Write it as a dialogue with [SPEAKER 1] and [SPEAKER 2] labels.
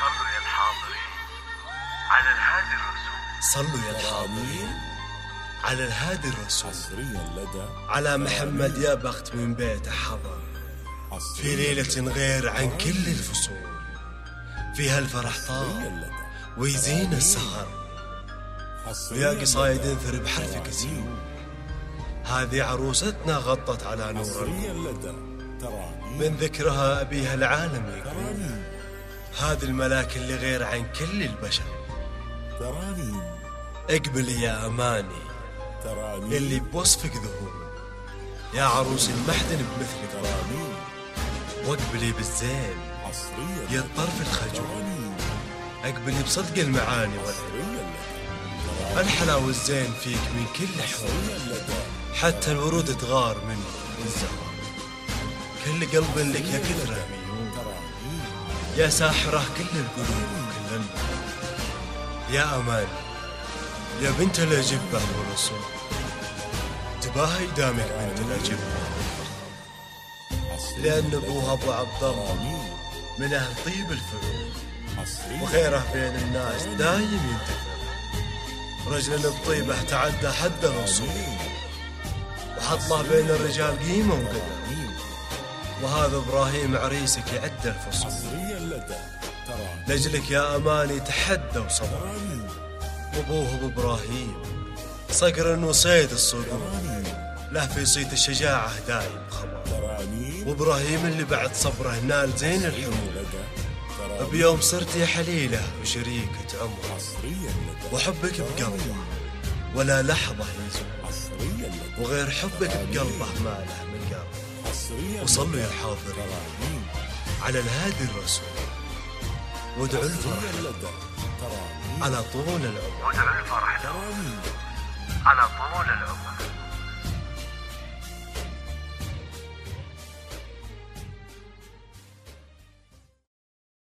[SPEAKER 1] صلوا يا الحاضرين على الهادي الرسول.
[SPEAKER 2] صلوا يا الحاضرين على الهادي الرسول.
[SPEAKER 3] حصريا لدى
[SPEAKER 2] على محمد يا بخت من بيته حضر في ليلة غير عن كل الفصول، فيها الفرح طار ويزين السهر، ويا قصايد انثر بحرف كسير. هذه عروستنا غطت على نور من ذكرها أبيها العالم يقول. هذه الملاك اللي غير عن كل البشر. اقبلي يا أماني اللي بوصفك ذهول، يا عروس المحزن بمثلك ضامين. واقبلي بالزين يا الطرف الخجول، اقبلي بصدق المعاني والعلم. الحلا والزين فيك من كل حول، حتى الورود تغار منك بالزهر. كل قلب لك يا كثرة ميول، يا ساحرة كل القلوب وكل النور. يا أماني يا بنت الأجبة والأصول، تباهي دامك بنت الأجبة، لأن أبوها أبو عبد الله من أهل طيب الفلول، وخيره بين الناس دايم ينتفع. رجل بطيبه تعدى حد الوصول، وحط له بين الرجال قيمة وقدر. وهذا إبراهيم عريسك يعد الفصول، لجلك يا أماني تحدى وصبر. وابوه بإبراهيم صقر وصيد الصقور، له في صيد الشجاعة دايم خبر. وإبراهيم اللي بعد صبره نال زين الحمول، بيوم صرت يا حليله وشريكة عمره. وحبك بقلبه ولا لحظة يزول، وغير حبك بقلبه ما له من قلب. وصلوا يا الحاضرين على الهادي الرسول، وادعوا الفرح على طول العمر.
[SPEAKER 1] وادعوا الفرح على طول العمر.